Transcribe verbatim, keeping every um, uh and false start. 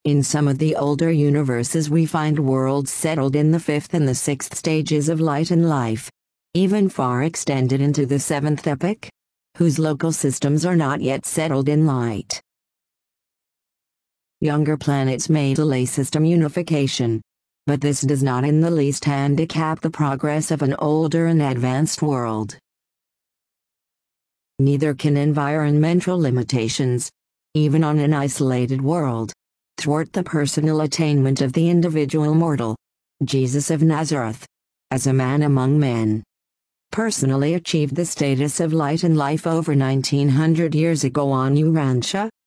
In some of the older universes we find worlds settled in the fifth and the sixth stages of light and life, even far extended into the seventh epoch, whose local systems are not yet settled in light. Younger planets may delay system unification, but this does not in the least handicap the progress of an older and advanced world. Neither can environmental limitations, even on an isolated world, thwart the personal attainment of the individual mortal, Jesus of Nazareth, as a man among men. Personally achieved the status of light and life over nineteen hundred years ago on Urantia,